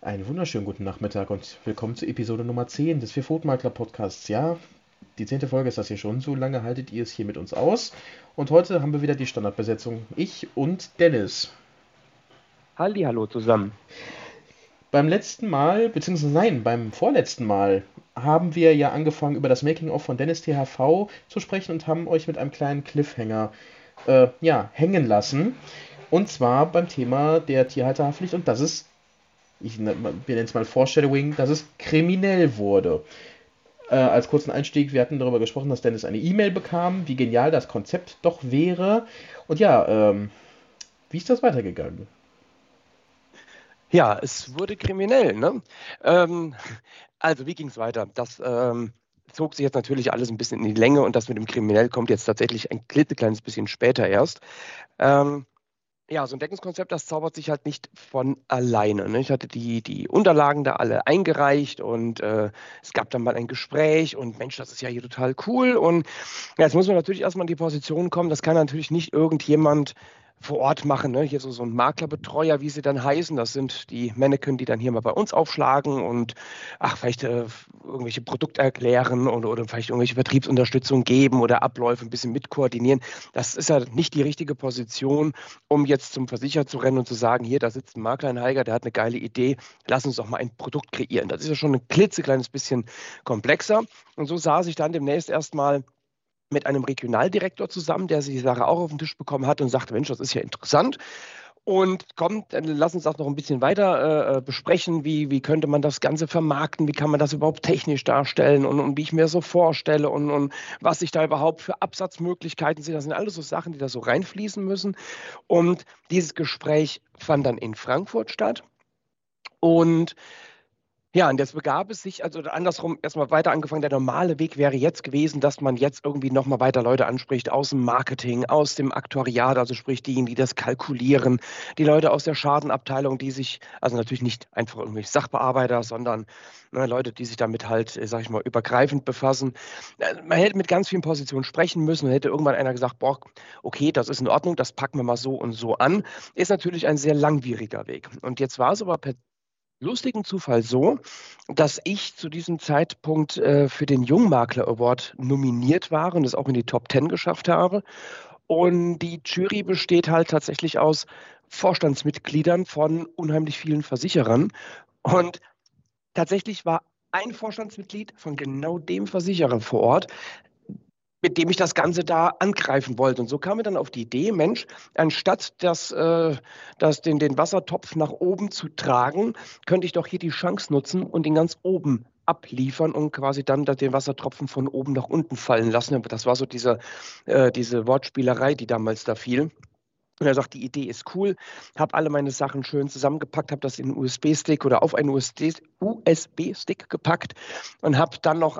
Einen wunderschönen guten Nachmittag und willkommen zu Episode Nummer 10 des Vier-Pfoten-Makler Podcasts. Ja, die 10. Folge ist das hier schon. So lange haltet ihr es hier mit uns aus. Und heute haben wir wieder die Standardbesetzung. Ich und Dennis. Hallihallo zusammen. Beim letzten Mal, beziehungsweise nein, beim vorletzten Mal haben wir ja angefangen, über das Making-of von Dennis THV zu sprechen und haben euch mit einem kleinen Cliffhanger hängen lassen. Und zwar beim Thema der Tierhalterhaftpflicht und dass es, wir nennen es mal Foreshadowing, dass es kriminell wurde. Als kurzen Einstieg, wir hatten darüber gesprochen, dass Dennis eine E-Mail bekam, wie genial das Konzept doch wäre. Und ja, wie ist das weitergegangen? Ja, es wurde kriminell, ne? Ähm, also, wie ging es weiter? Das zog sich jetzt natürlich alles ein bisschen in die Länge und das mit dem Kriminell kommt jetzt tatsächlich ein klitzekleines bisschen später erst. Ähm, ja, so ein Deckungskonzept, das zaubert sich halt nicht von alleine. Ne? Ich hatte die Unterlagen da alle eingereicht und es gab dann mal ein Gespräch und Mensch, das ist ja hier total cool. Und ja, jetzt muss man natürlich erstmal in die Position kommen, das kann natürlich nicht irgendjemand vor Ort machen, ne? Hier so ein Maklerbetreuer, wie sie dann heißen. Das sind die Mannequin, die dann hier mal bei uns aufschlagen und vielleicht irgendwelche Produkte erklären oder vielleicht irgendwelche Vertriebsunterstützung geben oder Abläufe ein bisschen mitkoordinieren. Das ist ja nicht die richtige Position, um jetzt zum Versicherer zu rennen und zu sagen, hier, da sitzt ein Makler, ein Heiger, der hat eine geile Idee, lass uns doch mal ein Produkt kreieren. Das ist ja schon ein klitzekleines bisschen komplexer. Und so saß ich dann demnächst erstmal mit einem Regionaldirektor zusammen, der die Sache auch auf den Tisch bekommen hat und sagte, Mensch, das ist ja interessant. Und komm, dann lass uns das noch ein bisschen weiter besprechen. Wie könnte man das Ganze vermarkten? Wie kann man das überhaupt technisch darstellen und wie ich mir so vorstelle und was sich da überhaupt für Absatzmöglichkeiten sind. Das sind alles so Sachen, die da so reinfließen müssen. Und dieses Gespräch fand dann in Frankfurt statt. Und ja, und jetzt begab es sich, also andersrum erstmal weiter angefangen. Der normale Weg wäre jetzt gewesen, dass man jetzt irgendwie nochmal weiter Leute anspricht aus dem Marketing, aus dem Aktuariat, also sprich diejenigen, die das kalkulieren, die Leute aus der Schadenabteilung, die sich, also natürlich nicht einfach irgendwelche Sachbearbeiter, sondern Leute, die sich damit halt, sag ich mal, übergreifend befassen. Man hätte mit ganz vielen Positionen sprechen müssen und hätte irgendwann einer gesagt, boah, okay, das ist in Ordnung, das packen wir mal so und so an. Ist natürlich ein sehr langwieriger Weg. Und jetzt war es aber per lustigen Zufall so, dass ich zu diesem Zeitpunkt für den Jungmakler Award nominiert war und es auch in die Top 10 geschafft habe. Und die Jury besteht halt tatsächlich aus Vorstandsmitgliedern von unheimlich vielen Versicherern. Und tatsächlich war ein Vorstandsmitglied von genau dem Versicherer vor Ort, mit dem ich das Ganze da angreifen wollte. Und so kam mir dann auf die Idee, Mensch, anstatt den Wassertopf nach oben zu tragen, könnte ich doch hier die Chance nutzen und ihn ganz oben abliefern und quasi dann den Wassertropfen von oben nach unten fallen lassen. Das war so diese Wortspielerei, die damals da fiel. Und er sagt, die Idee ist cool, habe alle meine Sachen schön zusammengepackt, habe das in einen USB-Stick oder auf einen USB-Stick gepackt und habe dann noch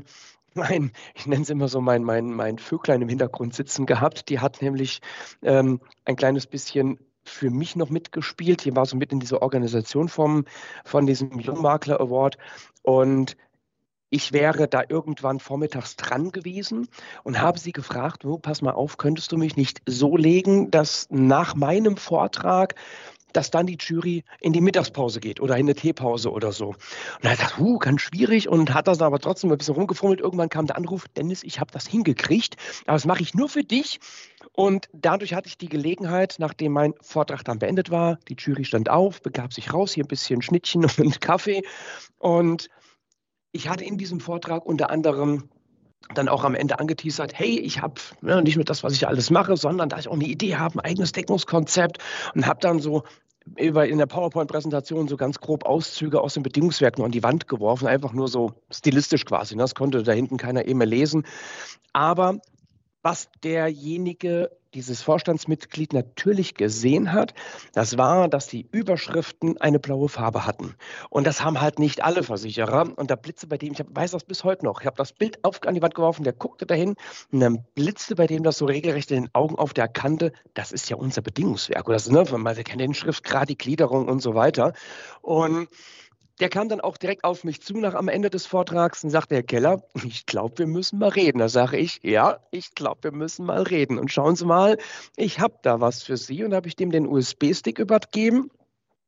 ich nenne es immer so, mein Vöglein im Hintergrund sitzen gehabt. Die hat nämlich ein kleines bisschen für mich noch mitgespielt. Die war so mit in dieser Organisation von diesem Jungmakler Award. Und ich wäre da irgendwann vormittags dran gewesen und habe sie gefragt, oh, pass mal auf, könntest du mich nicht so legen, dass nach meinem Vortrag dass dann die Jury in die Mittagspause geht oder in eine Teepause oder so. Und er hat gesagt, ganz schwierig und hat das aber trotzdem ein bisschen rumgefummelt. Irgendwann kam der Anruf, Dennis, ich habe das hingekriegt, aber das mache ich nur für dich. Und dadurch hatte ich die Gelegenheit, nachdem mein Vortrag dann beendet war, die Jury stand auf, begab sich raus, hier ein bisschen Schnittchen und Kaffee. Und ich hatte in diesem Vortrag unter anderem dann auch am Ende angeteasert, hey, ich habe nicht nur das, was ich alles mache, sondern da ich auch eine Idee habe, ein eigenes Deckungskonzept und habe dann so in der PowerPoint-Präsentation so ganz grob Auszüge aus den Bedingungswerken an die Wand geworfen, einfach nur so stilistisch quasi. Ne? Das konnte da hinten keiner mehr lesen. Aber was derjenige, dieses Vorstandsmitglied natürlich gesehen hat, das war, dass die Überschriften eine blaue Farbe hatten. Und das haben halt nicht alle Versicherer. Und der blitzte bei dem, weiß das bis heute noch, ich habe das Bild an die Wand geworfen, der guckte dahin und dann blitzte bei dem das so regelrecht in den Augen auf, der erkannte, das ist ja unser Bedingungswerk. Oder so, ne? Man kennt den Schriftgrad, die Gliederung und so weiter. Und der kam dann auch direkt auf mich zu nach am Ende des Vortrags und sagte, Herr Keller, ich glaube, wir müssen mal reden. Da sage ich, ja, ich glaube, wir müssen mal reden. Und schauen Sie mal, ich habe da was für Sie. Und da habe ich dem den USB-Stick übergeben.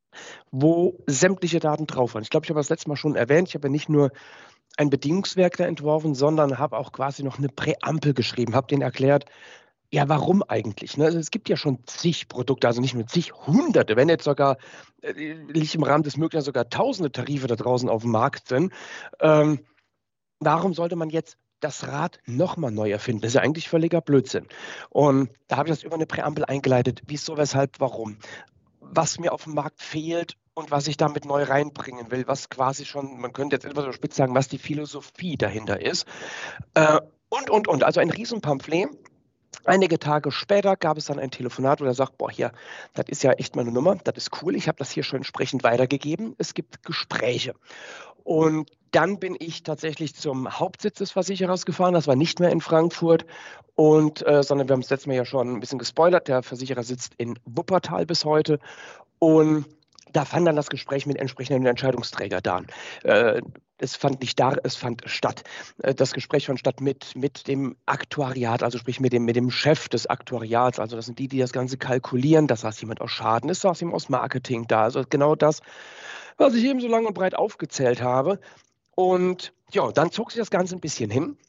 wo sämtliche Daten drauf waren. Ich glaube, ich habe das letzte Mal schon erwähnt, ich habe ja nicht nur ein Bedingungswerk da entworfen, sondern habe auch quasi noch eine Präambel geschrieben, habe denen erklärt, ja, warum eigentlich? Ne? Also es gibt ja schon zig Produkte, also nicht nur zig, hunderte, wenn jetzt sogar, nicht im Rahmen des Möglichen sogar tausende Tarife da draußen auf dem Markt sind. Ähm, Warum sollte man jetzt das Rad nochmal neu erfinden? Das ist ja eigentlich völliger Blödsinn. Und da habe ich das über eine Präambel eingeleitet. Wieso, weshalb, warum? Was mir auf dem Markt fehlt und was ich damit neu reinbringen will, was quasi schon, man könnte jetzt etwas überspitzt sagen, was die Philosophie dahinter ist. Und. Also ein Riesenpamphlet. Einige Tage später gab es dann ein Telefonat, wo er sagt, boah, hier, das ist ja echt meine Nummer, das ist cool, ich habe das hier schon entsprechend weitergegeben, es gibt Gespräche. Und dann bin ich tatsächlich zum Hauptsitz des Versicherers gefahren, das war nicht mehr in Frankfurt, sondern wir haben es letztes Mal ja schon ein bisschen gespoilert, der Versicherer sitzt in Wuppertal bis heute und da fand dann das Gespräch mit entsprechenden Entscheidungsträgern da. Es fand nicht da, es fand statt. Das Gespräch fand statt mit dem Aktuariat, also sprich mit dem Chef des Aktuariats. Also das sind die das Ganze kalkulieren. Da saß jemand aus Schaden, es saß jemand aus Marketing da. Also genau das, was ich eben so lang und breit aufgezählt habe. Und ja, dann zog sich das Ganze ein bisschen hin,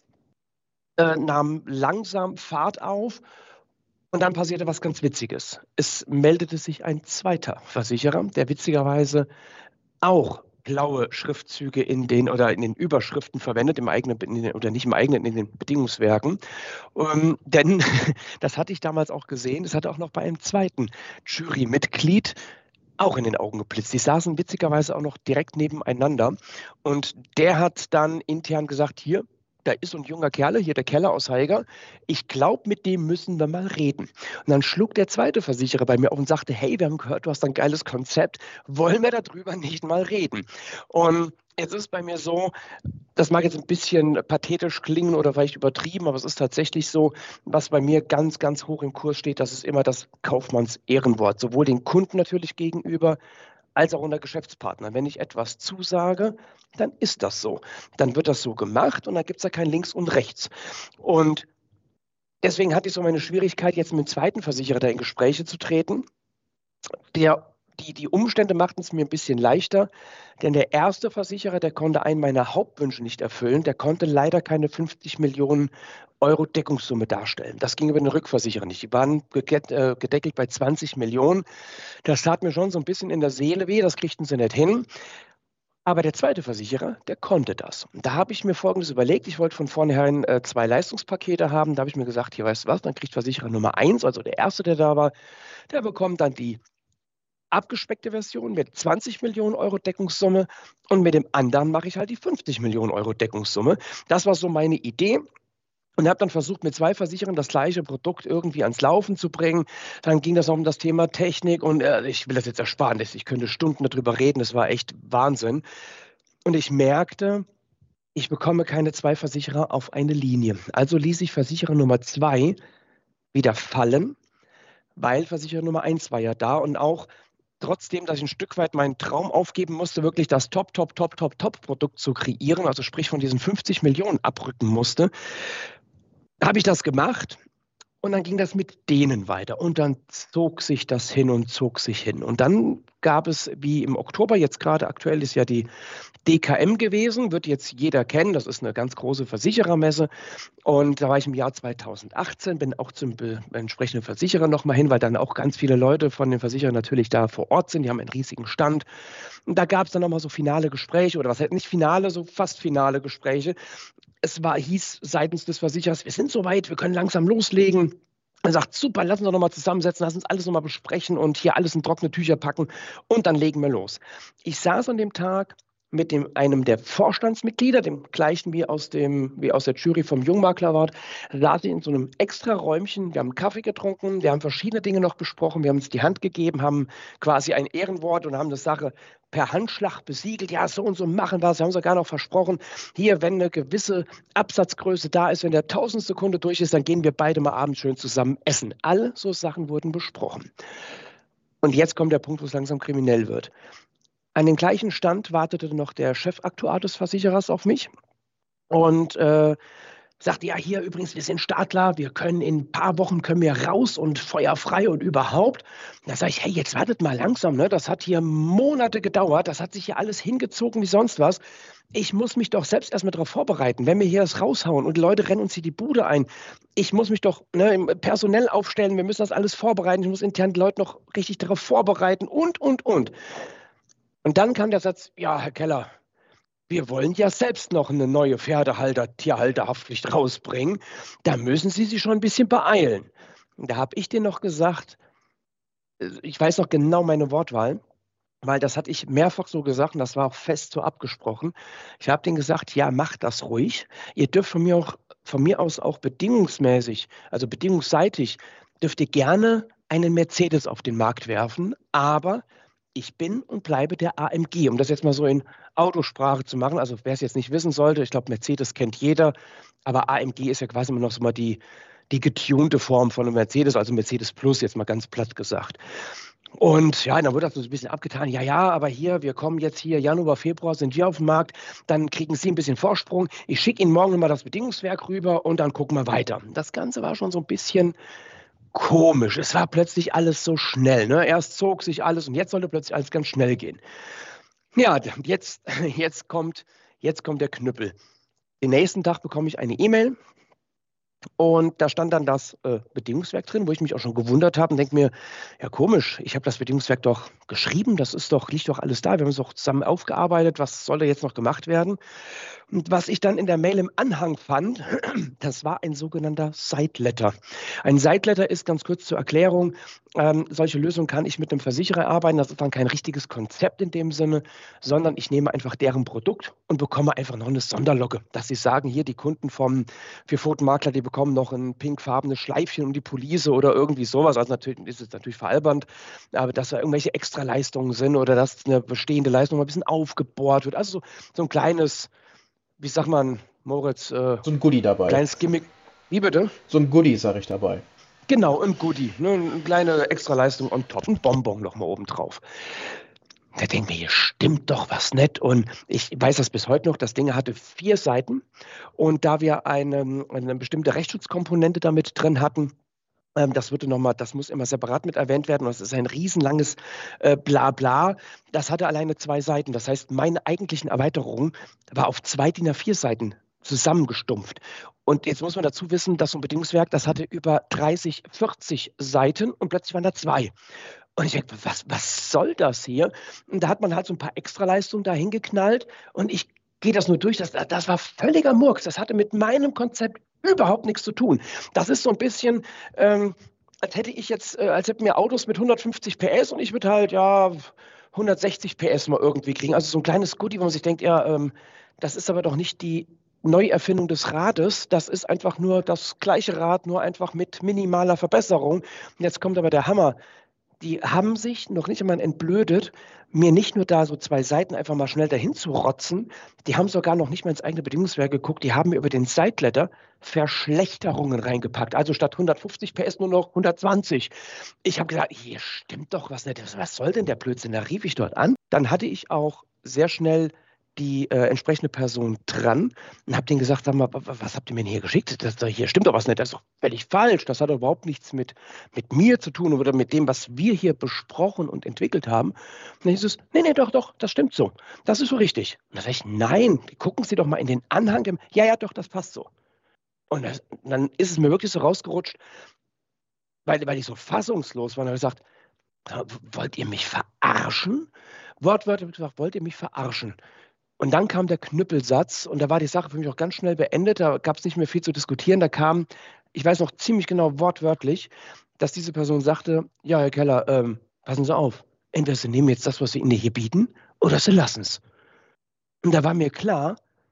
nahm langsam Fahrt auf. Und dann passierte was ganz Witziges. Es meldete sich ein zweiter Versicherer, der witzigerweise auch blaue Schriftzüge in den Überschriften verwendet, im eigenen, oder nicht im eigenen, in den Bedingungswerken. Denn das hatte ich damals auch gesehen, das hatte auch noch bei einem zweiten Jurymitglied auch in den Augen geblitzt. Die saßen witzigerweise auch noch direkt nebeneinander. Und der hat dann intern gesagt, hier, da ist so ein junger Kerl, hier der Keller aus Haiger. Ich glaube, mit dem müssen wir mal reden. Und dann schlug der zweite Versicherer bei mir auf und sagte, hey, wir haben gehört, du hast ein geiles Konzept. Wollen wir darüber nicht mal reden? Und jetzt ist bei mir so, das mag jetzt ein bisschen pathetisch klingen oder vielleicht übertrieben, aber es ist tatsächlich so, was bei mir ganz, ganz hoch im Kurs steht, das ist immer das Kaufmanns Ehrenwort, sowohl den Kunden natürlich gegenüber, als auch unter Geschäftspartnern. Wenn ich etwas zusage, dann ist das so. Dann wird das so gemacht und dann gibt es da kein Links und Rechts. Und deswegen hatte ich so meine Schwierigkeit, jetzt mit dem zweiten Versicherer da in Gespräche zu treten. Die Umstände machten es mir ein bisschen leichter, denn der erste Versicherer, der konnte einen meiner Hauptwünsche nicht erfüllen. Der konnte leider keine 50 Millionen Euro Deckungssumme darstellen. Das ging über den Rückversicherer nicht. Die waren gedeckelt bei 20 Millionen. Das tat mir schon so ein bisschen in der Seele weh, das kriegten sie nicht hin. Aber der zweite Versicherer, der konnte das. Und da habe ich mir Folgendes überlegt. Ich wollte von vornherein zwei Leistungspakete haben. Da habe ich mir gesagt, hier weißt du was, dann kriegt Versicherer Nummer 1, also der erste, der da war, der bekommt dann die abgespeckte Version mit 20 Millionen Euro Deckungssumme und mit dem anderen mache ich halt die 50 Millionen Euro Deckungssumme. Das war so meine Idee. Und habe dann versucht, mit zwei Versicherern das gleiche Produkt irgendwie ans Laufen zu bringen. Dann ging das auch um das Thema Technik und ich will das jetzt ersparen. Ich könnte Stunden darüber reden. Das war echt Wahnsinn. Und ich merkte, ich bekomme keine zwei Versicherer auf eine Linie. Also ließ ich Versicherer Nummer 2 wieder fallen, weil Versicherer Nummer 1 war ja da und auch trotzdem, dass ich ein Stück weit meinen Traum aufgeben musste, wirklich das Top-Produkt zu kreieren, also sprich von diesen 50 Millionen abrücken musste, habe ich das gemacht. Und dann ging das mit denen weiter. Und dann zog sich das hin und zog sich hin. Und dann gab es, wie im Oktober, jetzt gerade aktuell ist ja die DKM gewesen, wird jetzt jeder kennen. Das ist eine ganz große Versicherermesse. Und da war ich im Jahr 2018, bin auch zum entsprechenden Versicherer nochmal hin, weil dann auch ganz viele Leute von den Versicherern natürlich da vor Ort sind. Die haben einen riesigen Stand. Und da gab es dann nochmal so finale Gespräche oder was halt nicht finale, so fast finale Gespräche. Hieß seitens des Versicherers, wir sind soweit, wir können langsam loslegen. Er sagt, super, lass uns doch nochmal zusammensetzen, lass uns alles nochmal besprechen und hier alles in trockene Tücher packen und dann legen wir los. Ich saß an dem Tag mit einem der Vorstandsmitglieder, dem gleichen wie aus der Jury vom Jungmaklerwart, saß ich in so einem extra Räumchen, wir haben Kaffee getrunken, wir haben verschiedene Dinge noch besprochen, wir haben uns die Hand gegeben, haben quasi ein Ehrenwort und haben das Sache per Handschlag besiegelt, ja, so und so machen wir es, wir haben sogar noch versprochen, hier, wenn eine gewisse Absatzgröße da ist, wenn der 1000. Kunde durch ist, dann gehen wir beide mal abends schön zusammen essen. All so Sachen wurden besprochen. Und jetzt kommt der Punkt, wo es langsam kriminell wird. An dem gleichen Stand wartete noch der Chefaktuar des Versicherers auf mich und Sagte, ja, hier übrigens, wir sind Startler, wir können in ein paar Wochen können wir raus und feuerfrei und überhaupt. Da sage ich, hey, jetzt wartet mal langsam, ne? Das hat hier Monate gedauert, das hat sich hier alles hingezogen wie sonst was. Ich muss mich doch selbst erstmal darauf vorbereiten, wenn wir hier das raushauen und die Leute rennen uns hier die Bude ein. Ich muss mich doch personell aufstellen, wir müssen das alles vorbereiten, ich muss intern die Leute noch richtig darauf vorbereiten und. Und dann kam der Satz, ja, Herr Keller, wir wollen ja selbst noch eine neue Tierhalterhaftpflicht rausbringen. Da müssen Sie sich schon ein bisschen beeilen. Und da habe ich dir noch gesagt, ich weiß noch genau meine Wortwahl, weil das hatte ich mehrfach so gesagt und das war auch fest so abgesprochen. Ich habe denen gesagt, ja, macht das ruhig. Ihr dürft von mir aus auch bedingungsmäßig, also bedingungsseitig, dürft ihr gerne einen Mercedes auf den Markt werfen, aber ich bin und bleibe der AMG, um das jetzt mal so in Autosprache zu machen. Also wer es jetzt nicht wissen sollte, ich glaube, Mercedes kennt jeder, aber AMG ist ja quasi immer noch so mal die getunte Form von einem Mercedes, also Mercedes Plus, jetzt mal ganz platt gesagt. Und ja, dann wurde das so ein bisschen abgetan. Ja, ja, aber hier, wir kommen jetzt hier, Januar, Februar sind wir auf dem Markt, dann kriegen Sie ein bisschen Vorsprung. Ich schicke Ihnen morgen mal das Bedingungswerk rüber und dann gucken wir weiter. Das Ganze war schon so ein bisschen komisch. Es war plötzlich alles so schnell. Ne? Erst zog sich alles und jetzt sollte plötzlich alles ganz schnell gehen. Ja, jetzt kommt der Knüppel. Den nächsten Tag bekomme ich eine E-Mail und da stand dann das Bedingungswerk drin, wo ich mich auch schon gewundert habe und denke mir, ja komisch, ich habe das Bedingungswerk doch geschrieben, liegt doch alles da, wir haben es doch zusammen aufgearbeitet, was soll da jetzt noch gemacht werden? Und was ich dann in der Mail im Anhang fand, das war ein sogenannter Side-Letter. Ein Side-Letter ist, ganz kurz zur Erklärung, solche Lösungen kann ich mit einem Versicherer arbeiten. Das ist dann kein richtiges Konzept in dem Sinne, sondern ich nehme einfach deren Produkt und bekomme einfach noch eine Sonderlocke. Dass sie sagen, hier die Kunden vom Vierpfotenmakler, die bekommen noch ein pinkfarbenes Schleifchen um die Police oder irgendwie sowas. Also natürlich ist es natürlich veralbernd, aber dass da irgendwelche Extraleistungen sind oder dass eine bestehende Leistung mal ein bisschen aufgebohrt wird. Also so ein kleines, wie sagt man, Moritz, So ein Goodie dabei. kleines Gimmick. Wie bitte? So ein Goodie, sag ich dabei. Genau, ein Goodie, ne, eine kleine Extraleistung on top, ein Bonbon noch mal oben drauf. Da denke ich mir, hier stimmt doch was nicht. Und ich weiß das bis heute noch, das Ding hatte 4 Seiten. Und da wir eine bestimmte Rechtsschutzkomponente damit drin hatten, das muss immer separat mit erwähnt werden. Das ist ein riesenlanges Blabla. Das hatte alleine 2 Seiten. Das heißt, meine eigentlichen Erweiterungen war auf 2 DIN A4 Seiten zusammengestumpft. Und jetzt muss man dazu wissen, dass so ein Bedingungswerk, das hatte über 30, 40 Seiten und plötzlich waren da 2. Und ich denke, was soll das hier? Und da hat man halt so ein paar Extraleistungen da hingeknallt und ich gehe das nur durch. Das war völliger Murks. Das hatte mit meinem Konzept überhaupt nichts zu tun. Das ist so ein bisschen, als hätten wir Autos mit 150 PS und ich würde halt, ja, 160 PS mal irgendwie kriegen. Also so ein kleines Goodie, wo man sich denkt, ja, das ist aber doch nicht die Neuerfindung des Rades. Das ist einfach nur das gleiche Rad, nur einfach mit minimaler Verbesserung. Und jetzt kommt aber der Hammer. Die haben sich noch nicht einmal entblödet, mir nicht nur da so 2 Seiten einfach mal schnell dahin zu rotzen, die haben sogar noch nicht mal ins eigene Bedingungswerk geguckt, die haben mir über den Sideletter Verschlechterungen reingepackt. Also statt 150 PS nur noch 120. Ich habe gesagt, hier stimmt doch was nicht. Was soll denn der Blödsinn? Da rief ich dort an. Dann hatte ich auch sehr schnell die entsprechende Person dran und habe denen gesagt, sag mal, was habt ihr mir denn hier geschickt? Hier stimmt doch was nicht, das ist doch völlig falsch. Das hat doch überhaupt nichts mit mir zu tun oder mit dem, was wir hier besprochen und entwickelt haben. Und dann hieß es, nee, doch, das stimmt so. Das ist so richtig. Und dann sage ich, nein, gucken Sie doch mal in den Anhang. Ja, doch, das passt so. Und dann ist es mir wirklich so rausgerutscht, weil ich so fassungslos war und habe gesagt, wollt ihr mich verarschen? Wortwörtlich gesagt, wollt ihr mich verarschen? Und dann kam der Knüppelsatz und da war die Sache für mich auch ganz schnell beendet. Da gab es nicht mehr viel zu diskutieren. Da kam, ich weiß noch ziemlich genau wortwörtlich, dass diese Person sagte, ja, Herr Keller, passen Sie auf. Entweder Sie nehmen jetzt das, was wir Ihnen hier bieten, oder Sie lassen es. Und da war mir klar,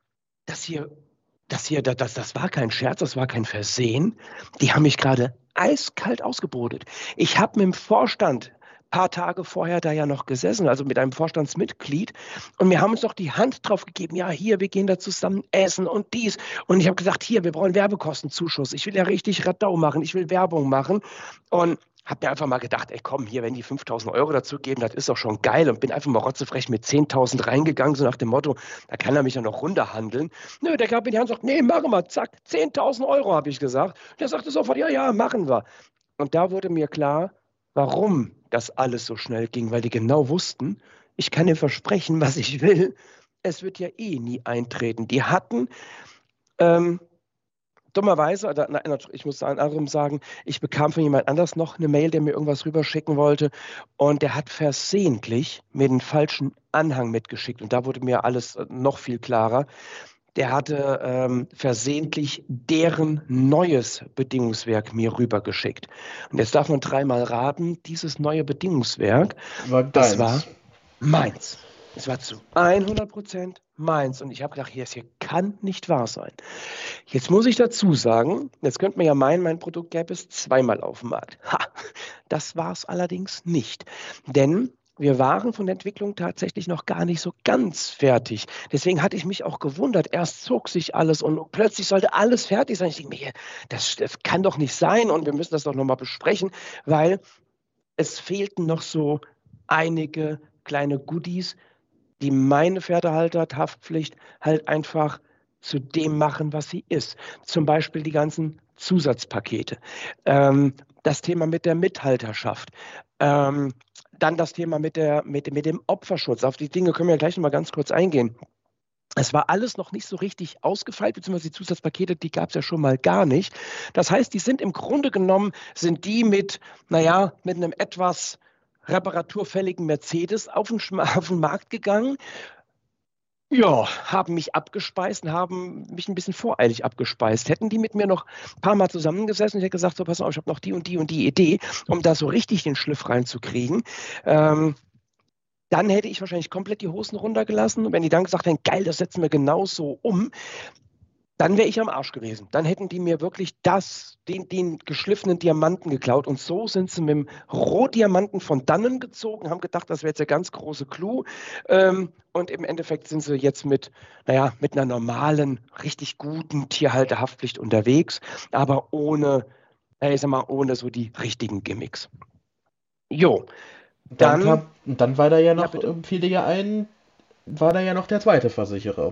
das war kein Scherz, das war kein Versehen. Die haben mich gerade eiskalt ausgebotet. Ich habe mit dem Vorstand paar Tage vorher da ja noch gesessen, also mit einem Vorstandsmitglied. Und wir haben uns doch die Hand drauf gegeben, ja, hier, wir gehen da zusammen essen und dies. Und ich habe gesagt, hier, wir brauchen Werbekostenzuschuss. Ich will ja richtig Radau machen, ich will Werbung machen. Und habe mir einfach mal gedacht, ey komm, hier, wenn die 5.000 Euro dazu geben, das ist doch schon geil und bin einfach mal rotzefrech mit 10.000 reingegangen, so nach dem Motto, da kann er mich ja noch runterhandeln. Nö, der gab mir die Hand und sagt, nee, machen wir, zack, 10.000 Euro, habe ich gesagt. Der sagte sofort, ja, ja, machen wir. Und da wurde mir klar, warum das alles so schnell ging, weil die genau wussten, ich kann dir versprechen, was ich will, es wird ja eh nie eintreten. Die hatten ähm, dummerweise, oder, ich muss anderem sagen, ich bekam von jemand anders noch eine Mail, der mir irgendwas rüberschicken wollte und der hat versehentlich mir den falschen Anhang mitgeschickt und da wurde mir alles noch viel klarer. Der hatte versehentlich deren neues Bedingungswerk mir rübergeschickt. Und jetzt darf man dreimal raten, dieses neue Bedingungswerk, War das war deins. meins. Es war zu 100% meins. Und ich habe gedacht, hier kann nicht wahr sein. Jetzt muss ich dazu sagen, jetzt könnte man ja meinen, mein Produkt gäbe es zweimal auf dem Markt. Ha, das war es allerdings nicht. Denn wir waren von der Entwicklung tatsächlich noch gar nicht so ganz fertig. Deswegen hatte ich mich auch gewundert. Erst zog sich alles und plötzlich sollte alles fertig sein. Ich denke mir, das kann doch nicht sein und wir müssen das doch nochmal besprechen, weil es fehlten noch so einige kleine Goodies, die meine Pferdehalterhaftpflicht halt einfach zu dem machen, was sie ist. Zum Beispiel die ganzen Zusatzpakete, das Thema mit der Mithalterschaft, dann das Thema mit dem Opferschutz. Auf die Dinge können wir ja gleich noch mal ganz kurz eingehen. Es war alles noch nicht so richtig ausgefeilt, beziehungsweise die Zusatzpakete, die gab es ja schon mal gar nicht. Das heißt, die sind im Grunde genommen, sind die mit einem etwas reparaturfälligen Mercedes auf auf den Markt gegangen. Ja, haben mich abgespeist und haben mich ein bisschen voreilig abgespeist. Hätten die mit mir noch ein paar Mal zusammengesessen, ich hätte gesagt, so pass auf, ich habe noch die und die und die Idee, um da so richtig den Schliff reinzukriegen. Ähm, Dann hätte ich wahrscheinlich komplett die Hosen runtergelassen. Und wenn die dann gesagt hätten, geil, das setzen wir genauso um, dann wäre ich am Arsch gewesen. Dann hätten die mir wirklich den geschliffenen Diamanten geklaut. Und so sind sie mit dem Rohdiamanten von dannen gezogen, haben gedacht, das wäre jetzt der ganz große Clou. Und im Endeffekt sind sie jetzt mit einer normalen, richtig guten Tierhalterhaftpflicht unterwegs, aber ohne so die richtigen Gimmicks. Jo, Dann dann, kam, und dann war da ja ja noch, bitte. fiel dir ja ein, war da ja noch der zweite Versicherer.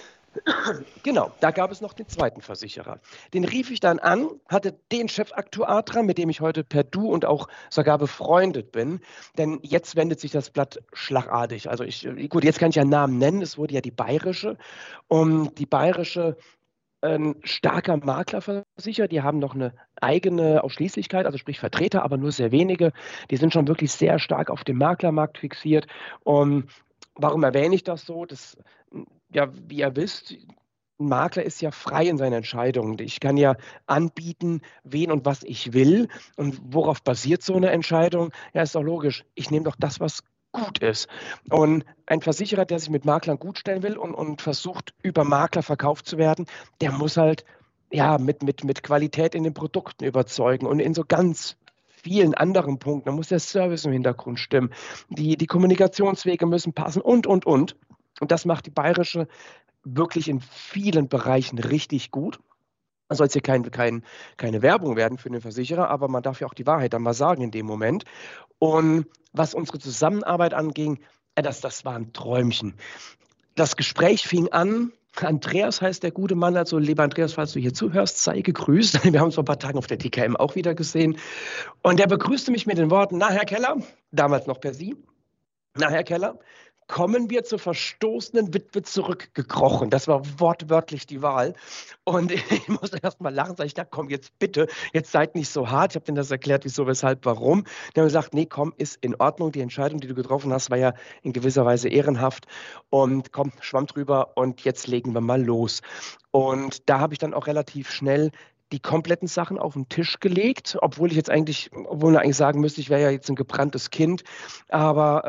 Genau, da gab es noch den zweiten Versicherer. Den rief ich dann an, hatte den Chefaktuar dran, mit dem ich heute per Du und auch sogar befreundet bin. Denn jetzt wendet sich das Blatt schlagartig. Also gut, jetzt kann ich ja Namen nennen. Es wurde ja die Bayerische. Und die Bayerische, ein starker Maklerversicherer, die haben noch eine eigene Ausschließlichkeit, also sprich Vertreter, aber nur sehr wenige. Die sind schon wirklich sehr stark auf dem Maklermarkt fixiert. Und warum erwähne ich das so? Ja, wie ihr wisst, ein Makler ist ja frei in seinen Entscheidungen. Ich kann ja anbieten, wen und was ich will. Und worauf basiert so eine Entscheidung? Ja, ist doch logisch. Ich nehme doch das, was gut ist. Und ein Versicherer, der sich mit Maklern gut stellen will und versucht, über Makler verkauft zu werden, der muss halt ja mit Qualität in den Produkten überzeugen und in so ganz vielen anderen Punkten. Da muss der Service im Hintergrund stimmen. Die Kommunikationswege müssen passen und. Und das macht die Bayerische wirklich in vielen Bereichen richtig gut. Das soll jetzt hier keine Werbung werden für den Versicherer, aber man darf ja auch die Wahrheit dann mal sagen in dem Moment. Und was unsere Zusammenarbeit anging, das war ein Träumchen. Das Gespräch fing an. Andreas heißt der gute Mann, also lieber Andreas, falls du hier zuhörst, sei gegrüßt. Wir haben uns vor ein paar Tagen auf der TKM auch wieder gesehen. Und er begrüßte mich mit den Worten, na, Herr Keller, damals noch per Sie, na, Herr Keller, kommen wir zur verstoßenen Witwe zurückgekrochen. Das war wortwörtlich die Wahl. Und ich musste erst mal lachen, sag ich, na komm, jetzt bitte, jetzt seid nicht so hart. Ich habe denen das erklärt, wieso, weshalb, warum. Die haben gesagt, nee, komm, ist in Ordnung. Die Entscheidung, die du getroffen hast, war ja in gewisser Weise ehrenhaft. Und komm, schwamm drüber und jetzt legen wir mal los. Und da habe ich dann auch relativ schnell die kompletten Sachen auf den Tisch gelegt, obwohl man eigentlich sagen müsste, ich wäre ja jetzt ein gebranntes Kind. Aber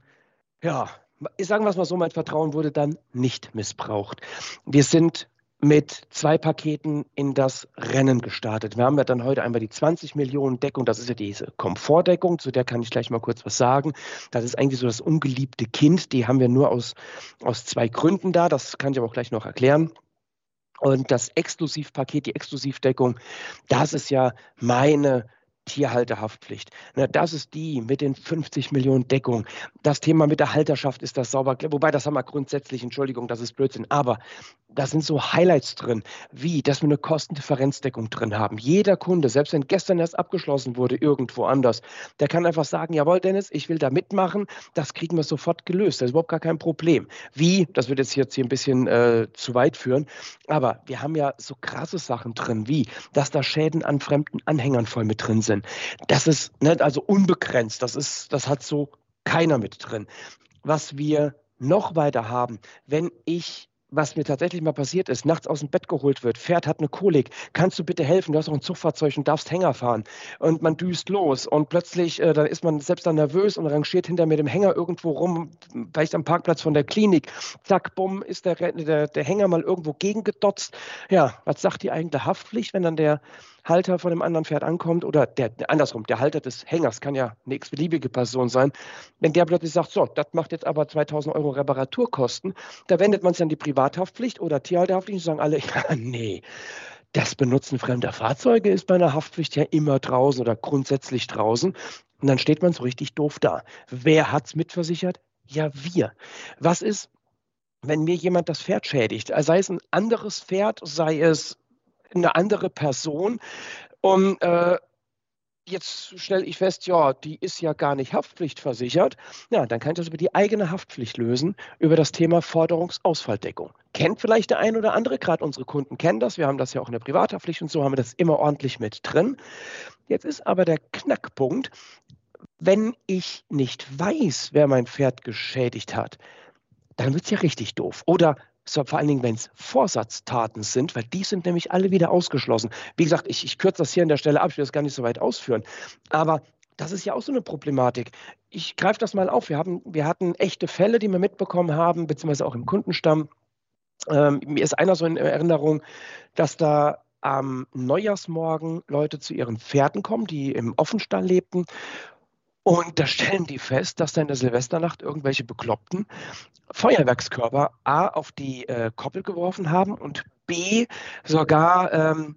ja, sagen wir es mal so, mein Vertrauen wurde dann nicht missbraucht. Wir sind mit 2 Paketen in das Rennen gestartet. Wir haben ja dann heute einmal die 20 Millionen Deckung, das ist ja diese Komfortdeckung, zu der kann ich gleich mal kurz was sagen. Das ist eigentlich so das ungeliebte Kind, die haben wir nur aus 2 Gründen da, das kann ich aber auch gleich noch erklären. Und das Exklusivpaket, die Exklusivdeckung, das ist ja meine Tierhalterhaftpflicht. Na, das ist die mit den 50 Millionen Deckung. Das Thema mit der Halterschaft ist das sauber, wobei das haben wir grundsätzlich, Entschuldigung, das ist Blödsinn, aber da sind so Highlights drin, wie, dass wir eine Kostendifferenzdeckung drin haben. Jeder Kunde, selbst wenn gestern erst abgeschlossen wurde, irgendwo anders, der kann einfach sagen, jawohl, Dennis, ich will da mitmachen, das kriegen wir sofort gelöst, das ist überhaupt gar kein Problem. Wie, das wird jetzt hier ein bisschen zu weit führen, aber wir haben ja so krasse Sachen drin, wie, dass da Schäden an fremden Anhängern voll mit drin sind. Das ist nicht also unbegrenzt, das hat so keiner mit drin. Was wir noch weiter haben, was mir tatsächlich mal passiert ist, nachts aus dem Bett geholt wird, Pferd hat eine Kolik, kannst du bitte helfen, du hast auch ein Zugfahrzeug und darfst Hänger fahren. Und man düst los und plötzlich, dann ist man selbst dann nervös und rangiert hinter mir dem Hänger irgendwo rum, vielleicht am Parkplatz von der Klinik. Zack, bumm, ist der Hänger mal irgendwo gegengedotzt. Ja, was sagt die eigentliche Haftpflicht, wenn dann der Halter von dem anderen Pferd ankommt oder andersrum, der Halter des Hängers, kann ja eine x-beliebige Person sein, wenn der plötzlich sagt, so, das macht jetzt aber 2.000 Euro Reparaturkosten, da wendet man sich an die Privathaftpflicht oder Tierhalterhaftpflicht und sagen alle, ja, nee, das Benutzen fremder Fahrzeuge ist bei einer Haftpflicht ja immer draußen oder grundsätzlich draußen. Und dann steht man so richtig doof da. Wer hat es mitversichert? Ja, wir. Was ist, wenn mir jemand das Pferd schädigt? Sei es ein anderes Pferd, sei es eine andere Person und jetzt stelle ich fest, ja, die ist ja gar nicht haftpflichtversichert. Ja, dann kann ich das über die eigene Haftpflicht lösen, über das Thema Forderungsausfalldeckung. Kennt vielleicht der ein oder andere, gerade unsere Kunden kennen das, wir haben das ja auch in der Privathaftpflicht und so haben wir das immer ordentlich mit drin. Jetzt ist aber der Knackpunkt, wenn ich nicht weiß, wer mein Pferd geschädigt hat, dann wird es ja richtig doof. Oder so, vor allen Dingen, wenn es Vorsatztaten sind, weil die sind nämlich alle wieder ausgeschlossen. Wie gesagt, ich kürze das hier an der Stelle ab, ich will das gar nicht so weit ausführen. Aber das ist ja auch so eine Problematik. Ich greife das mal auf. Wir hatten echte Fälle, die wir mitbekommen haben, beziehungsweise auch im Kundenstamm. Mir ist einer so in Erinnerung, dass da am Neujahrsmorgen Leute zu ihren Pferden kommen, die im Offenstall lebten. Und da stellen die fest, dass da in der Silvesternacht irgendwelche Bekloppten Feuerwerkskörper A auf die Koppel geworfen haben und B sogar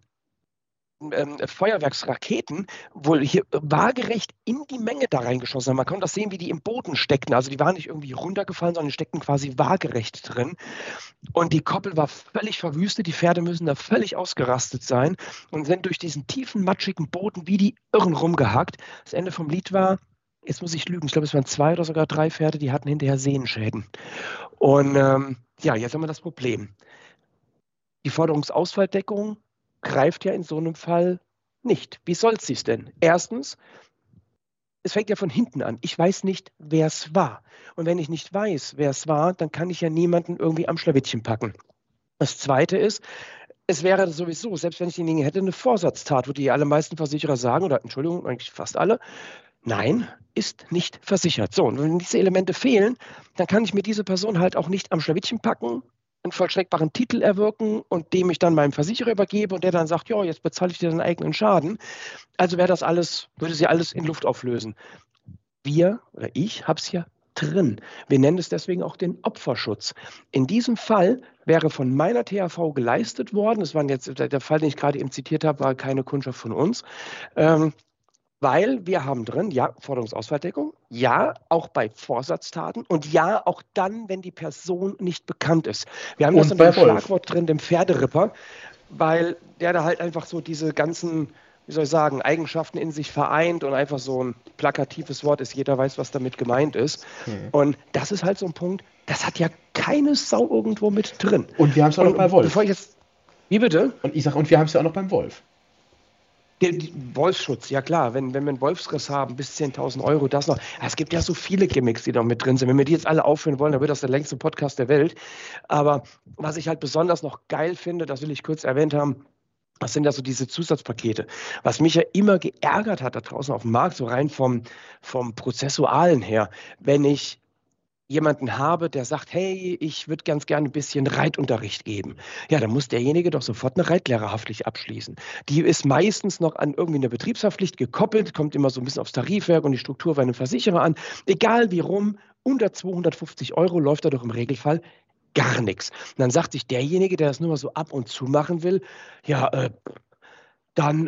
Feuerwerksraketen wohl hier waagerecht in die Menge da reingeschossen haben. Man konnte das sehen, wie die im Boden steckten. Also die waren nicht irgendwie runtergefallen, sondern die steckten quasi waagerecht drin. Und die Koppel war völlig verwüstet. Die Pferde müssen da völlig ausgerastet sein und sind durch diesen tiefen, matschigen Boden wie die Irren rumgehackt. Das Ende vom Lied war, jetzt muss ich lügen, ich glaube, es waren 2 oder sogar 3 Pferde, die hatten hinterher Sehenschäden. Und ja, jetzt haben wir das Problem. Die Forderungsausfalldeckung greift ja in so einem Fall nicht. Wie soll sie es denn? Erstens, es fängt ja von hinten an. Ich weiß nicht, wer es war. Und wenn ich nicht weiß, wer es war, dann kann ich ja niemanden irgendwie am Schlawittchen packen. Das Zweite ist, es wäre sowieso, selbst wenn ich denjenigen hätte, eine Vorsatztat, wo die allermeisten Versicherer sagen, oder Entschuldigung, eigentlich fast alle, nein, ist nicht versichert. So, und wenn diese Elemente fehlen, dann kann ich mir diese Person halt auch nicht am Schlawittchen packen, einen vollstreckbaren Titel erwirken und dem ich dann meinem Versicherer übergebe und der dann sagt, ja, jetzt bezahle ich dir deinen eigenen Schaden. Also würde sie alles in Luft auflösen. Wir oder ich habe es ja drin. Wir nennen es deswegen auch den Opferschutz. In diesem Fall wäre von meiner THV geleistet worden, das war jetzt der Fall, den ich gerade eben zitiert habe, war keine Kundschaft von uns, weil wir haben drin, ja, Forderungsausfalldeckung, ja, auch bei Vorsatztaten und ja, auch dann, wenn die Person nicht bekannt ist. Wir haben das Und in dem bei Wolf. Schlagwort drin, dem Pferderipper, weil der da halt einfach so diese ganzen, wie soll ich sagen, Eigenschaften in sich vereint und einfach so ein plakatives Wort ist, jeder weiß, was damit gemeint ist. Und das ist halt so ein Punkt, das hat ja keine Sau irgendwo mit drin. Und wir haben es auch noch bei Wolf. Wie bitte? Und wir haben es ja auch noch beim Wolf. Wolfsschutz, ja klar, wenn wir einen Wolfsriss haben, bis 10.000 Euro, das noch. Es gibt ja so viele Gimmicks, die noch mit drin sind. Wenn wir die jetzt alle aufführen wollen, dann wird das der längste Podcast der Welt. Aber was ich halt besonders noch geil finde, das will ich kurz erwähnt haben, das sind ja so diese Zusatzpakete. Was mich ja immer geärgert hat da draußen auf dem Markt, so rein vom Prozessualen her, wenn ich jemanden habe, der sagt, hey, ich würde ganz gerne ein bisschen Reitunterricht geben. Ja, dann muss derjenige doch sofort eine Reitlehrerhaftpflicht abschließen. Die ist meistens noch an irgendwie eine Betriebshaftpflicht gekoppelt, kommt immer so ein bisschen aufs Tarifwerk und die Struktur bei einem Versicherer an. Egal wie rum, unter 250 Euro läuft da doch im Regelfall gar nichts. Und dann sagt sich derjenige, der das nur mal so ab und zu machen will, ja, dann,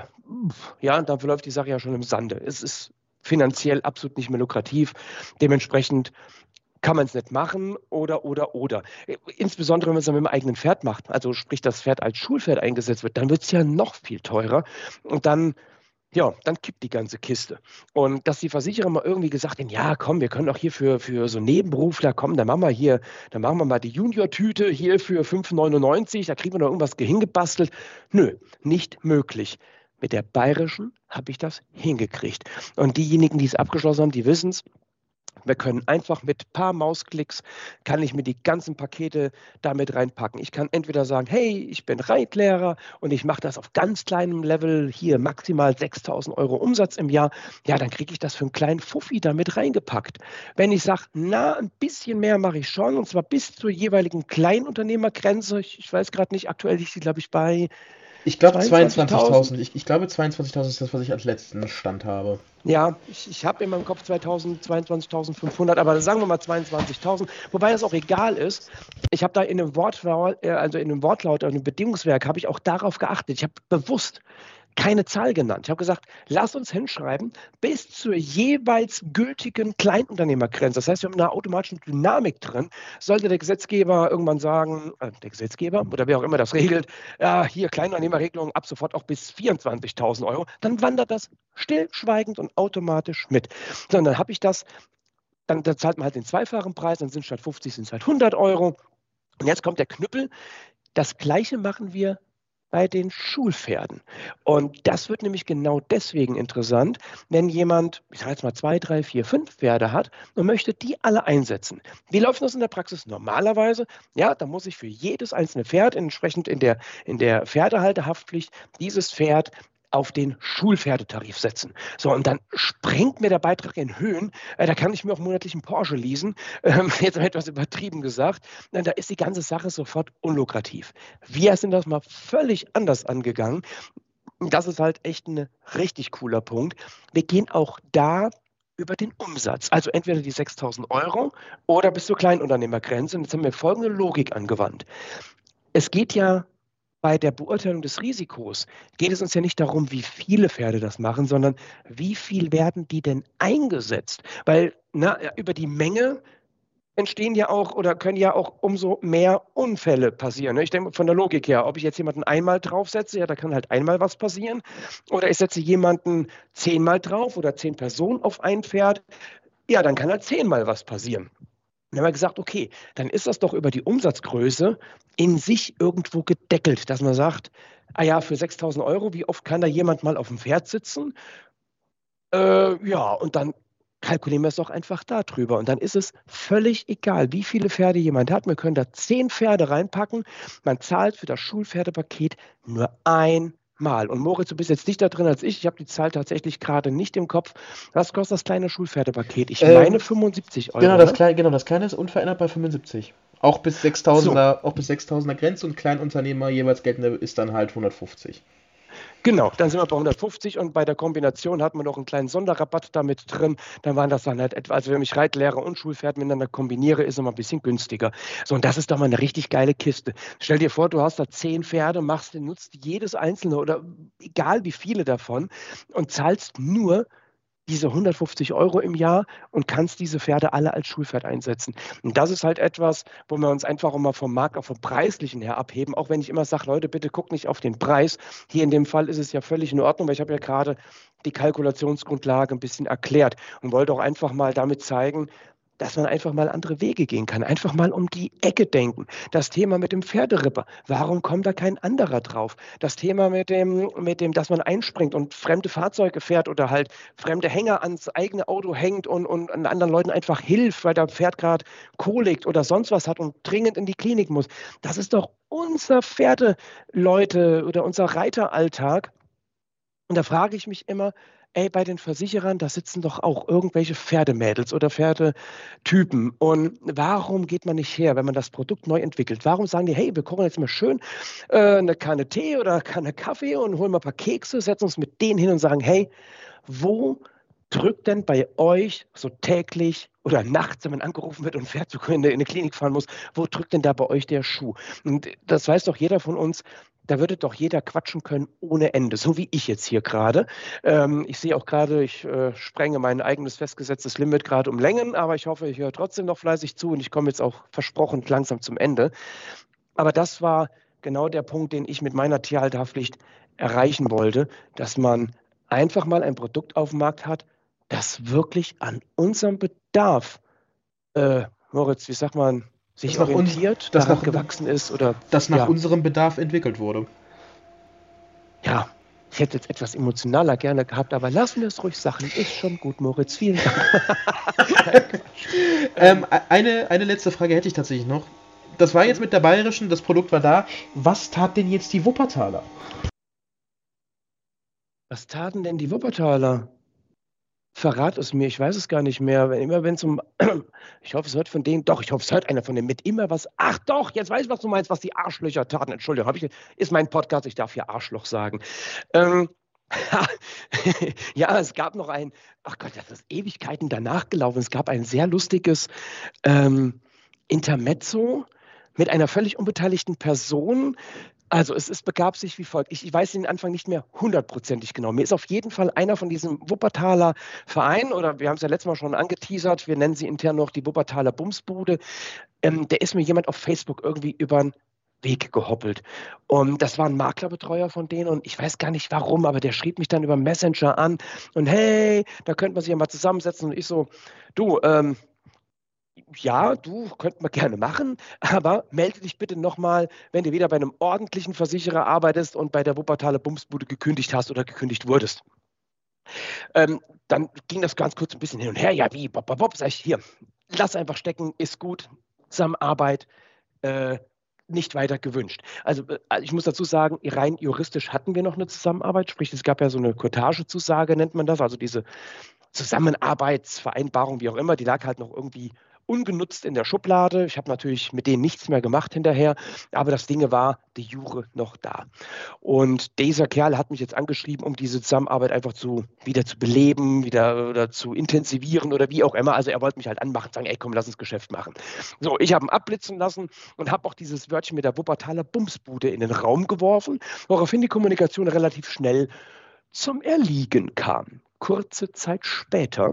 ja, dann verläuft die Sache ja schon im Sande. Es ist finanziell absolut nicht mehr lukrativ. Dementsprechend kann man es nicht machen oder. Insbesondere, wenn man es dann mit dem eigenen Pferd macht, also sprich, das Pferd als Schulpferd eingesetzt wird, dann wird es ja noch viel teurer. Und dann, ja, dann kippt die ganze Kiste. Und dass die Versicherer mal irgendwie gesagt haben, ja, komm, wir können auch hier für so Nebenberufler kommen, dann machen wir mal die Junior-Tüte hier für 5,99, da kriegen wir noch irgendwas hingebastelt. Nö, nicht möglich. Mit der Bayerischen habe ich das hingekriegt. Und diejenigen, die es abgeschlossen haben, die wissen es. Wir können einfach mit ein paar Mausklicks, kann ich mir die ganzen Pakete damit reinpacken. Ich kann entweder sagen, hey, ich bin Reitlehrer und ich mache das auf ganz kleinem Level, hier maximal 6.000 Euro Umsatz im Jahr. Ja, dann kriege ich das für einen kleinen Fuffi damit reingepackt. Wenn ich sage, na, ein bisschen mehr mache ich schon, und zwar bis zur jeweiligen Kleinunternehmergrenze. Ich weiß gerade nicht, aktuell liegt sie, glaube ich, bei Ich glaube 22.000. 22.000. Ich glaube 22.000 ist das, was ich als letzten Stand habe. Ja, ich habe in meinem Kopf 2000, 22.500, aber sagen wir mal 22.000, wobei das auch egal ist. Ich habe da in einem Wortlaut, also in einem Wortlaut, in einem Bedingungswerk, habe ich auch darauf geachtet. Ich habe bewusst keine Zahl genannt. Ich habe gesagt, lass uns hinschreiben, bis zur jeweils gültigen Kleinunternehmergrenze. Das heißt, wir haben eine automatische Dynamik drin. Sollte der Gesetzgeber irgendwann sagen, der Gesetzgeber oder wer auch immer das regelt, ja, hier Kleinunternehmerregelung ab sofort auch bis 24.000 Euro, dann wandert das stillschweigend und automatisch mit. So, und dann habe ich das, dann zahlt man halt den zweifachen Preis, dann sind statt 50 sind es halt 100 Euro. Und jetzt kommt der Knüppel. Das Gleiche machen wir bei den Schulpferden. Und das wird nämlich genau deswegen interessant, wenn jemand, ich sage jetzt mal 2, 3, 4, 5 Pferde hat und möchte die alle einsetzen. Wie läuft das in der Praxis normalerweise? Ja, da muss ich für jedes einzelne Pferd entsprechend in der Pferdehalterhaftpflicht dieses Pferd auf den Schulpferdetarif setzen. So, und dann sprengt mir der Beitrag in Höhen. Da kann ich mir auch monatlich einen Porsche leasen. Jetzt etwas übertrieben gesagt. Da ist die ganze Sache sofort unlukrativ. Wir sind das mal völlig anders angegangen. Das ist halt echt ein richtig cooler Punkt. Wir gehen auch da über den Umsatz. Also entweder die 6.000 Euro oder bis zur Kleinunternehmergrenze. Und jetzt haben wir folgende Logik angewandt. Es geht ja bei der Beurteilung des Risikos, geht es uns ja nicht darum, wie viele Pferde das machen, sondern wie viel werden die denn eingesetzt? Weil über die Menge entstehen ja auch oder können ja auch umso mehr Unfälle passieren. Ne? Ich denke von der Logik her, ob ich jetzt jemanden einmal draufsetze, ja, da kann halt einmal was passieren. Oder ich setze jemanden 10-mal drauf oder 10 Personen auf ein Pferd, ja, dann kann halt 10-mal was passieren. Dann haben wir gesagt, okay, dann ist das doch über die Umsatzgröße in sich irgendwo gedeckelt, dass man sagt, ah ja, für 6.000 Euro, wie oft kann da jemand mal auf dem Pferd sitzen? Ja, und dann kalkulieren wir es doch einfach darüber. Und dann ist es völlig egal, wie viele Pferde jemand hat. Wir können da 10 Pferde reinpacken. Man zahlt für das Schulpferdepaket nur einmal. Und Moritz, du bist jetzt dichter drin als ich. Ich habe die Zahl tatsächlich gerade nicht im Kopf. Was kostet das kleine Schulpferdepaket? Ich meine Ähm, 75 genau, Euro, ne? das kleine ist unverändert bei 75. So, Auch bis 6.000er Grenze und Kleinunternehmer jeweils geltende ist dann halt 150. genau, dann sind wir bei 150 und bei der Kombination hat man noch einen kleinen Sonderrabatt damit drin. Dann waren das dann halt etwa, also wenn ich Reitlehrer und Schulpferd miteinander kombiniere, ist es immer ein bisschen günstiger. So, und das ist doch mal eine richtig geile Kiste. Stell dir vor, du hast da 10 Pferde, nutzt jedes einzelne oder egal wie viele davon und zahlst nur diese 150 Euro im Jahr und kannst diese Pferde alle als Schulpferd einsetzen. Und das ist halt etwas, wo wir uns einfach immer vom Markt, auch vom Preislichen her abheben. Auch wenn ich immer sage, Leute, bitte guckt nicht auf den Preis. Hier in dem Fall ist es ja völlig in Ordnung, weil ich habe ja gerade die Kalkulationsgrundlage ein bisschen erklärt und wollte auch einfach mal damit zeigen, dass man einfach mal andere Wege gehen kann, einfach mal um die Ecke denken. Das Thema mit dem Pferderipper, warum kommt da kein anderer drauf? Das Thema dass man einspringt und fremde Fahrzeuge fährt oder halt fremde Hänger ans eigene Auto hängt und an anderen Leuten einfach hilft, weil der Pferd gerade Kolik oder sonst was hat und dringend in die Klinik muss. Das ist doch unser Pferdeleute oder unser Reiteralltag. Und da frage ich mich immer, ey, bei den Versicherern, da sitzen doch auch irgendwelche Pferdemädels oder Pferdetypen. Und warum geht man nicht her, wenn man das Produkt neu entwickelt? Warum sagen die, hey, wir kochen jetzt mal schön eine Kanne Tee oder eine Kanne Kaffee und holen mal ein paar Kekse, setzen uns mit denen hin und sagen, hey, wo drückt denn bei euch so täglich oder nachts, wenn man angerufen wird und ein Pferd in eine Klinik fahren muss, wo drückt denn da bei euch der Schuh? Und das weiß doch jeder von uns, da würde doch jeder quatschen können ohne Ende, so wie ich jetzt hier gerade. Ich sehe auch gerade, ich sprenge mein eigenes festgesetztes Limit gerade um Längen, aber ich hoffe, ich höre trotzdem noch fleißig zu und ich komme jetzt auch versprochen langsam zum Ende. Aber das war genau der Punkt, den ich mit meiner Tierhalterhaftpflicht erreichen wollte, dass man einfach mal ein Produkt auf dem Markt hat, das wirklich an unserem Bedarf, Moritz, wie sagt man, sich Das nach uns, orientiert, das daran nach, gewachsen ist oder das nach ja, unserem Bedarf entwickelt wurde. ja. Ich hätte jetzt etwas emotionaler gerne gehabt, aber lassen wir es ruhig Sachen. Ist schon gut, Moritz. Vielen Dank. Nein, Eine letzte Frage hätte ich tatsächlich noch. Das war jetzt mit der Bayerischen, das Produkt war da. Was tat denn jetzt die Wuppertaler? Was taten denn die Wuppertaler? Verrat es mir, ich weiß es gar nicht mehr. Immer wenn es um, ich hoffe, es hört von denen, doch, ich hoffe, es hört einer von denen mit immer was. Ach doch, jetzt weiß ich, was du meinst, was die Arschlöcher taten. Entschuldigung, ist mein Podcast, ich darf hier Arschloch sagen. Ähm, ja, es gab noch ach Gott, das ist Ewigkeiten danach gelaufen. Es gab ein sehr lustiges Intermezzo mit einer völlig unbeteiligten Person. Also begab sich wie folgt. Ich weiß den Anfang nicht mehr hundertprozentig genau. Mir ist auf jeden Fall einer von diesem Wuppertaler Verein, oder wir haben es ja letztes Mal schon angeteasert, wir nennen sie intern noch die Wuppertaler Bumsbude, der ist mir jemand auf Facebook irgendwie über den Weg gehoppelt. Und das war ein Maklerbetreuer von denen und ich weiß gar nicht warum, aber der schrieb mich dann über Messenger an und hey, da könnte man sich ja mal zusammensetzen und ich so, du, ja, du, könnten wir gerne machen, aber melde dich bitte nochmal, wenn du wieder bei einem ordentlichen Versicherer arbeitest und bei der Wuppertaler Bumsbude gekündigt hast oder gekündigt wurdest. Dann ging das ganz kurz ein bisschen hin und her. Ja, wie, bop, bop, bop, sag ich, hier, lass einfach stecken, ist gut, Zusammenarbeit, nicht weiter gewünscht. Also ich muss dazu sagen, rein juristisch hatten wir noch eine Zusammenarbeit, sprich es gab ja so eine Cottage-Zusage, nennt man das, also diese Zusammenarbeitsvereinbarung, wie auch immer, die lag halt noch irgendwie ungenutzt in der Schublade. Ich habe natürlich mit denen nichts mehr gemacht hinterher, aber das Ding war de jure noch da. Und dieser Kerl hat mich jetzt angeschrieben, um diese Zusammenarbeit einfach wieder zu beleben, wieder oder zu intensivieren oder wie auch immer. Also er wollte mich halt anmachen, sagen, ey komm, lass uns Geschäft machen. So, ich habe ihn abblitzen lassen und habe auch dieses Wörtchen mit der Wuppertaler Bumsbude in den Raum geworfen, woraufhin die Kommunikation relativ schnell zum Erliegen kam. Kurze Zeit später,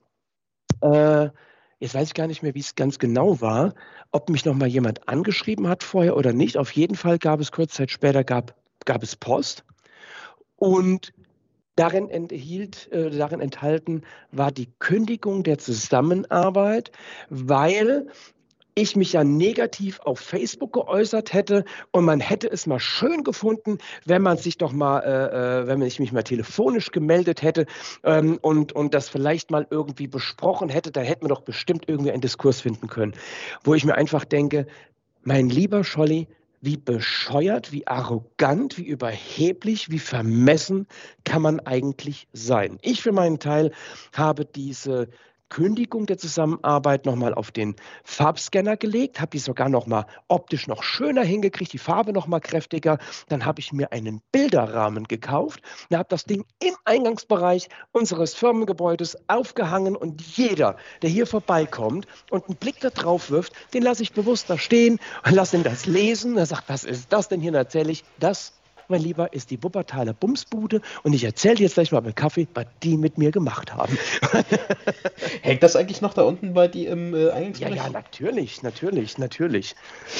jetzt weiß ich gar nicht mehr, wie es ganz genau war, ob mich noch mal jemand angeschrieben hat vorher oder nicht. Auf jeden Fall gab es kurze Zeit später gab es Post und darin enthalten war die Kündigung der Zusammenarbeit, weil ich mich ja negativ auf Facebook geäußert hätte und man hätte es mal schön gefunden, wenn man sich doch mal, wenn ich mich mal telefonisch gemeldet hätte und das vielleicht mal irgendwie besprochen hätte, da hätten wir doch bestimmt irgendwie einen Diskurs finden können, wo ich mir einfach denke, mein lieber Scholli, wie bescheuert, wie arrogant, wie überheblich, wie vermessen kann man eigentlich sein? Ich für meinen Teil habe diese Kündigung der Zusammenarbeit nochmal auf den Farbscanner gelegt, habe die sogar nochmal optisch noch schöner hingekriegt, die Farbe nochmal kräftiger. Dann habe ich mir einen Bilderrahmen gekauft und habe das Ding im Eingangsbereich unseres Firmengebäudes aufgehangen und jeder, der hier vorbeikommt und einen Blick da drauf wirft, den lasse ich bewusst da stehen und lasse ihn das lesen. Er sagt, was ist das denn hier? Und erzähle ich, das, mein Lieber, ist die Wuppertaler Bumsbude und ich erzähle jetzt gleich mal beim Kaffee, was die mit mir gemacht haben. Hängt das eigentlich noch da unten bei dir im Eingangsbereich? Ja, natürlich.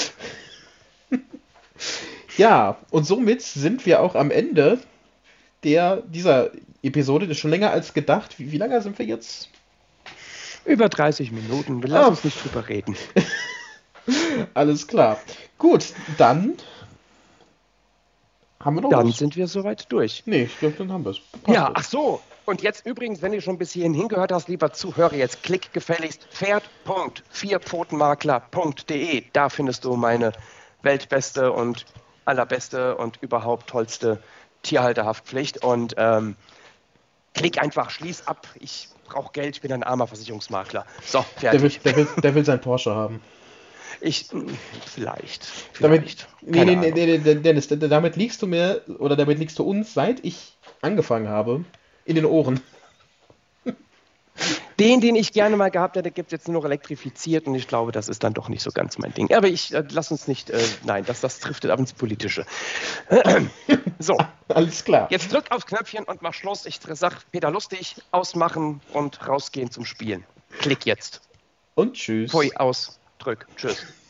Ja, und somit sind wir auch am Ende dieser Episode. Das ist schon länger als gedacht. Wie lange sind wir jetzt? Über 30 Minuten. Wir lassen uns nicht drüber reden. Alles klar. Gut, dann haben wir noch Dann was? sind wir soweit durch. Nee, ich glaube, dann haben wir es. Ja, ach so. Und jetzt übrigens, wenn du schon bis hierhin hingehört hast, lieber Zuhörer, jetzt klick gefälligst pferd.vierpfotenmakler.de. Da findest du meine weltbeste und allerbeste und überhaupt tollste Tierhalterhaftpflicht. Und klick einfach, schließ ab. Ich brauche Geld, ich bin ein armer Versicherungsmakler. So, fertig. Der will sein Porsche haben. Vielleicht. Nee, Dennis, damit liegst du mir, oder damit liegst du uns, seit ich angefangen habe, in den Ohren. Den ich gerne mal gehabt hätte, gibt es jetzt nur noch elektrifiziert und ich glaube, das ist dann doch nicht so ganz mein Ding. Aber lass uns nicht, nein, das driftet ab ins Politische. So. Alles klar. Jetzt drück aufs Knöpfchen und mach Schluss. Ich sag Peter Lustig, ausmachen und rausgehen zum Spielen. Klick jetzt. Und tschüss. Pfui, aus, drück, tschüss.